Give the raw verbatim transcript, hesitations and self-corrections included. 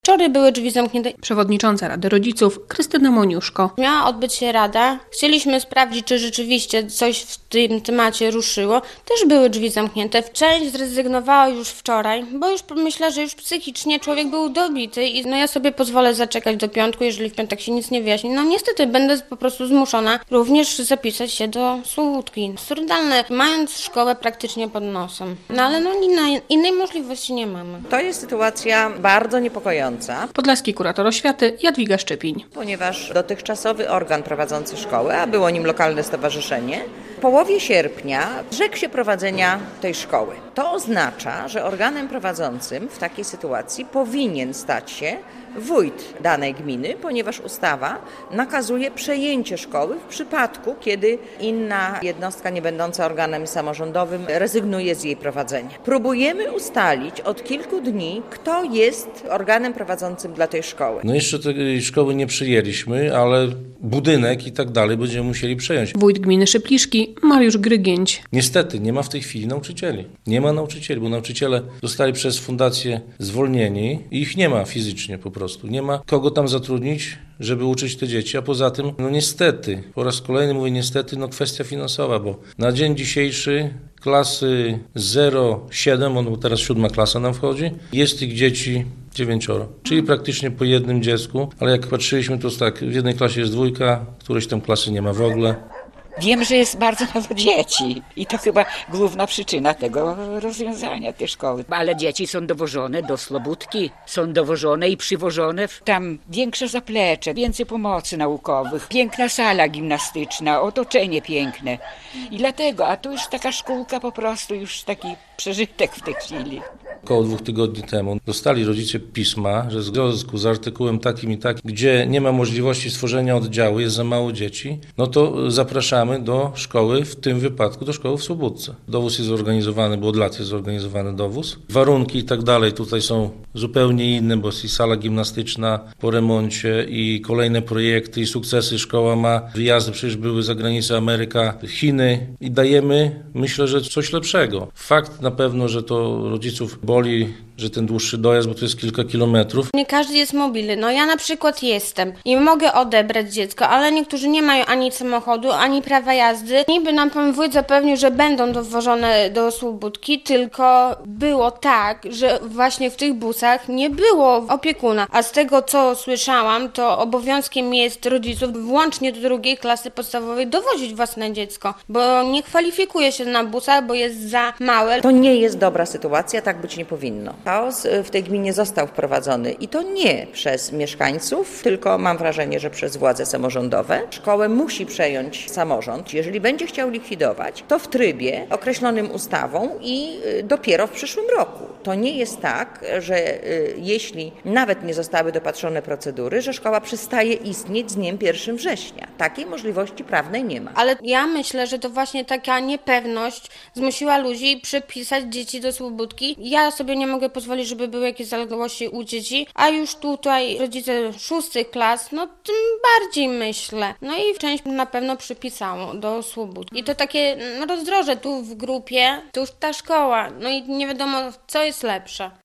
Wczoraj były drzwi zamknięte. Przewodnicząca Rady Rodziców Krystyna Moniuszko. Miała odbyć się rada. Chcieliśmy sprawdzić, czy rzeczywiście coś w tym temacie ruszyło. Też były drzwi zamknięte. Część zrezygnowała już wczoraj, bo już myślę, że już psychicznie człowiek był dobity i no ja sobie pozwolę zaczekać do piątku, jeżeli w piątek się nic nie wyjaśni. No niestety będę po prostu zmuszona również zapisać się do Słubódki. Absurdalne, mając szkołę praktycznie pod nosem. No ale no innej, innej możliwości nie mamy. To jest sytuacja bardzo niepokojąca. Podlaski kurator oświaty Jadwiga Szczypiń. Ponieważ dotychczasowy organ prowadzący szkołę, a było nim lokalne stowarzyszenie, w połowie sierpnia zrzekł się prowadzenia tej szkoły. To oznacza, że organem prowadzącym w takiej sytuacji powinien stać się wójt danej gminy, ponieważ ustawa nakazuje przejęcie szkoły w przypadku, kiedy inna jednostka nie będąca organem samorządowym rezygnuje z jej prowadzenia. Próbujemy ustalić od kilku dni, kto jest organem prowadzącym dla tej szkoły. No jeszcze tej szkoły nie przyjęliśmy, ale budynek i tak dalej będziemy musieli przejąć. Wójt gminy Szypliszki Mariusz Grygięć. Niestety nie ma w tej chwili nauczycieli. Nie ma nauczycieli, bo nauczyciele zostali przez fundację zwolnieni i ich nie ma fizycznie po prostu. Nie ma kogo tam zatrudnić, żeby uczyć te dzieci, a poza tym, no niestety, po raz kolejny mówię niestety, no kwestia finansowa, bo na dzień dzisiejszy klasy zero siedem, on teraz siódma klasa nam wchodzi, jest tych dzieci dziewięcioro, czyli praktycznie po jednym dziecku, ale jak patrzyliśmy, to tak, w jednej klasie jest dwójka, którejś tam klasy nie ma w ogóle. Wiem, że jest bardzo mało dzieci i to chyba główna przyczyna tego rozwiązania tej szkoły. Ale dzieci są dowożone do Słubódki, są dowożone i przywożone. Tam większe zaplecze, więcej pomocy naukowych, piękna sala gimnastyczna, otoczenie piękne. I dlatego, a to już taka szkółka po prostu, już taki przeżytek w tej chwili. Około dwóch tygodni temu dostali rodzice pisma, że w związku z artykułem takim i takim, gdzie nie ma możliwości stworzenia oddziału, jest za mało dzieci, no to zapraszamy do szkoły, w tym wypadku do szkoły w Słubódce. Dowóz jest zorganizowany, bo od lat jest zorganizowany dowóz. Warunki i tak dalej tutaj są zupełnie inne, bo jest i sala gimnastyczna po remoncie i kolejne projekty i sukcesy. Szkoła ma wyjazdy, przecież były za granicę Ameryka, Chiny i dajemy, myślę, że coś lepszego. Fakt na pewno, że to rodziców boli, że ten dłuższy dojazd, bo to jest kilka kilometrów. Nie każdy jest mobilny. No ja na przykład jestem i mogę odebrać dziecko, ale niektórzy nie mają ani samochodu, ani prawa jazdy. Niby nam pan wójt zapewnił, że będą dowożone do Słubódki, tylko było tak, że właśnie w tych busach nie było opiekuna. A z tego, co słyszałam, to obowiązkiem jest rodziców włącznie do drugiej klasy podstawowej dowozić własne dziecko, bo nie kwalifikuje się na busach, bo jest za małe. To nie jest dobra sytuacja, tak być nie powinno. Chaos w tej gminie został wprowadzony i to nie przez mieszkańców, tylko mam wrażenie, że przez władze samorządowe. Szkołę musi przejąć samorząd. Jeżeli będzie chciał likwidować, to w trybie określonym ustawą i dopiero w przyszłym roku. To nie jest tak, że jeśli nawet nie zostały dopatrzone procedury, że szkoła przestaje istnieć z dniem pierwszego września. Takiej możliwości prawnej nie ma. Ale ja myślę, że to właśnie taka niepewność zmusiła ludzi przypisać dzieci do Słubódki. Ja sobie nie mogę pozwolić, żeby były jakieś zaległości u dzieci, a już tutaj rodzice szóstych klas, no tym bardziej myślę. No i część na pewno przypisało do Słubódki. I to takie rozdroże tu w grupie, to już ta szkoła, no i nie wiadomo, co jest lepsze.